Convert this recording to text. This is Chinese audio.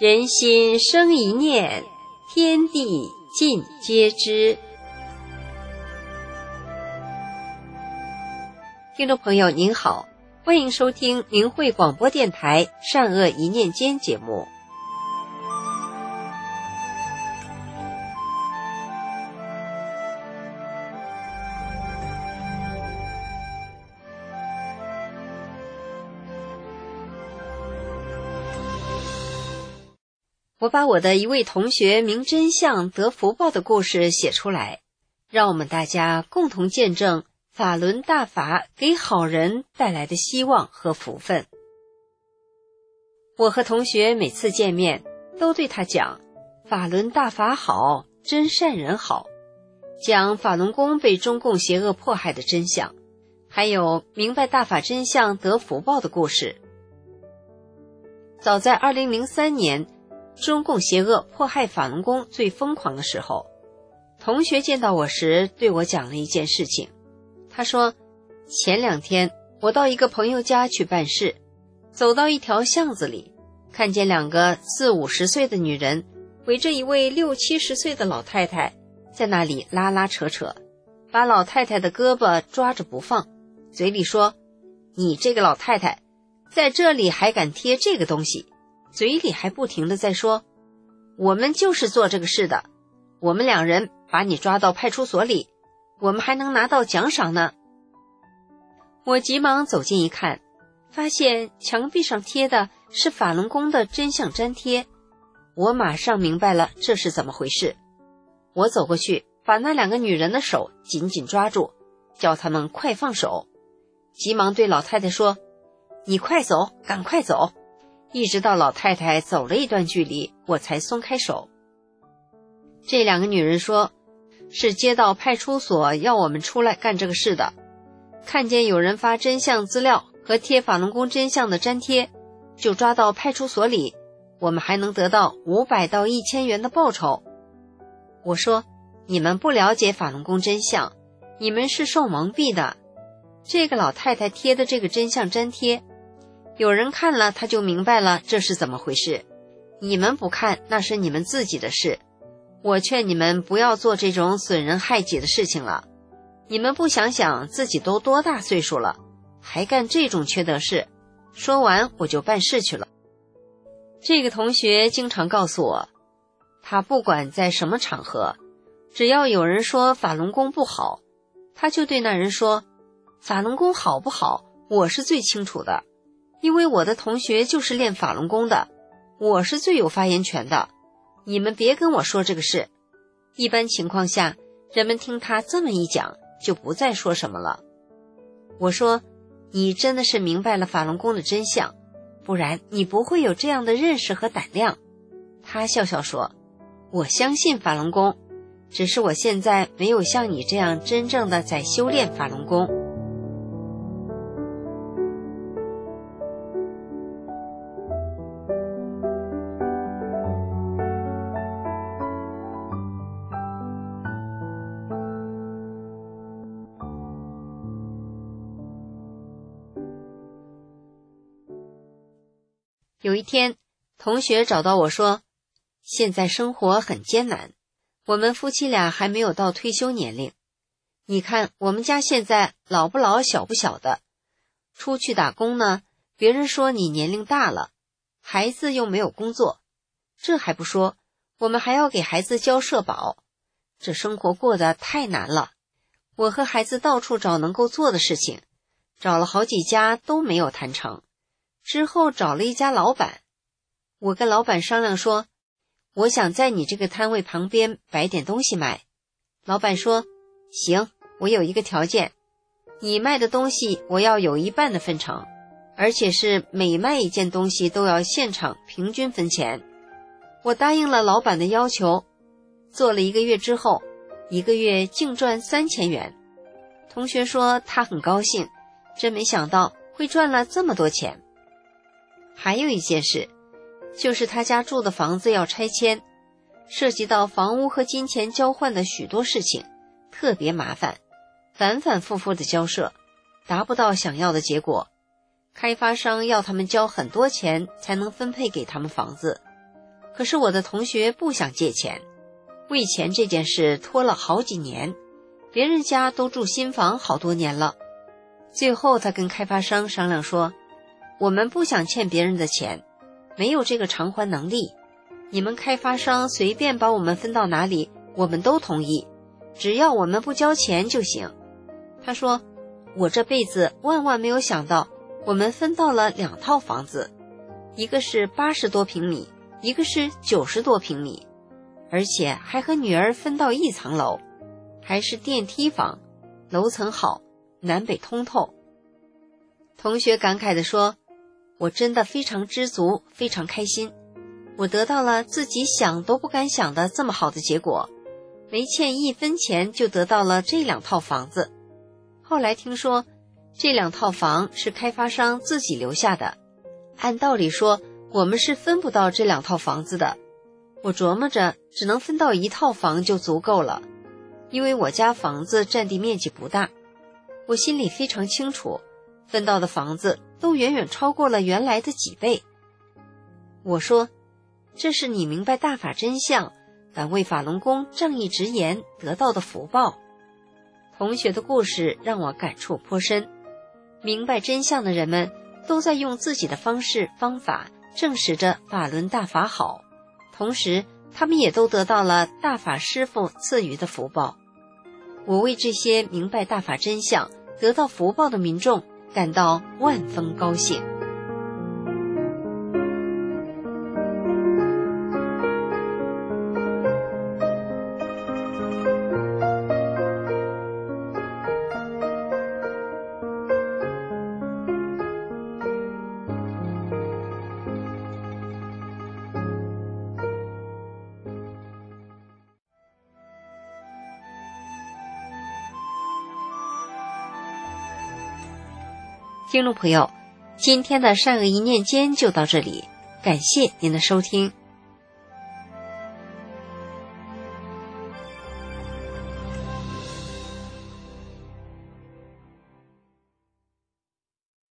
人心生一念，天地尽皆知。听众朋友您好，欢迎收听明慧广播电台善恶一念间节目。我把我的一位同学明真相得福报的故事写出来，让我们大家共同见证法轮大法给好人带来的希望和福分。我和同学每次见面都对他讲法轮大法好，真善人好，讲法轮功被中共邪恶迫害的真相，还有明白大法真相得福报的故事。早在2003年中共邪恶迫害法轮功最疯狂的时候，同学见到我时对我讲了一件事情。他说，前2天我到一个朋友家去办事，走到一条巷子里，看见2个40-50岁的女人围着一位60-70岁的老太太在那里拉拉扯扯，把老太太的胳膊抓着不放，嘴里说，你这个老太太在这里还敢贴这个东西，嘴里还不停地在说，我们就是做这个事的，我们2人把你抓到派出所里，我们还能拿到奖赏呢。我急忙走近一看，发现墙壁上贴的是法轮功的真相粘贴，我马上明白了这是怎么回事。我走过去，把那2个女人的手紧紧抓住，叫她们快放手，急忙对老太太说，你快走，赶快走，一直到老太太走了一段距离，我才松开手。这2个女人说，是接到派出所要我们出来干这个事的，看见有人发真相资料和贴法轮功真相的粘贴，就抓到派出所里，我们还能得到500到1000元的报酬。我说，你们不了解法轮功真相，你们是受蒙蔽的。这个老太太贴的这个真相粘贴，有人看了他就明白了这是怎么回事，你们不看那是你们自己的事，我劝你们不要做这种损人害己的事情了。你们不想想自己都多大岁数了，还干这种缺德事。说完我就办事去了。这个同学经常告诉我，他不管在什么场合，只要有人说法轮功不好，他就对那人说，法轮功好不好我是最清楚的，因为我的同学就是练法轮功的，我是最有发言权的，你们别跟我说这个事。一般情况下，人们听他这么一讲，就不再说什么了。我说，你真的是明白了法轮功的真相，不然你不会有这样的认识和胆量。他笑笑说，我相信法轮功，只是我现在没有像你这样真正的在修炼法轮功。有一天，同学找到我说，现在生活很艰难，我们夫妻俩还没有到退休年龄，你看我们家现在老不老小不小的，出去打工呢，别人说你年龄大了，孩子又没有工作，这还不说，我们还要给孩子交社保，这生活过得太难了。我和孩子到处找能够做的事情，找了好几家都没有谈成，之后找了一家老板，我跟老板商量说，我想在你这个摊位旁边摆点东西卖。老板说，行，我有一个条件，你卖的东西我要有1半的分成，而且是每卖一件东西都要现场平均分钱。我答应了老板的要求，做了1个月之后，1个月净赚3000元。同学说他很高兴，真没想到会赚了这么多钱。还有一件事，就是他家住的房子要拆迁，涉及到房屋和金钱交换的许多事情，特别麻烦，反反复复的交涉，达不到想要的结果。开发商要他们交很多钱才能分配给他们房子， 可是我的同学不想借钱，为钱这件事拖了好几年，别人家都住新房好多年了。最后他跟开发商商量说，我们不想欠别人的钱，没有这个偿还能力，你们开发商随便把我们分到哪里，我们都同意，只要我们不交钱就行。他说，我这辈子万万没有想到，我们分到了2套房子，一个是80多平米，一个是90多平米，而且还和女儿分到1层楼，还是电梯房，楼层好，南北通透。同学感慨地说，我真的非常知足，非常开心，我得到了自己想都不敢想的这么好的结果，没欠1分钱就得到了这2套房子。后来听说这2套房是开发商自己留下的，按道理说我们是分不到这2套房子的，我琢磨着只能分到1套房就足够了，因为我家房子占地面积不大，我心里非常清楚，分到的房子都远远超过了原来的几倍。我说，这是你明白大法真相，敢为法轮功正义直言得到的福报。同学的故事让我感触颇深，明白真相的人们都在用自己的方式方法证实着法轮大法好，同时他们也都得到了大法师父赐予的福报。我为这些明白大法真相得到福报的民众感到万分高兴。听众朋友，今天的善恶一念间就到这里，感谢您的收听。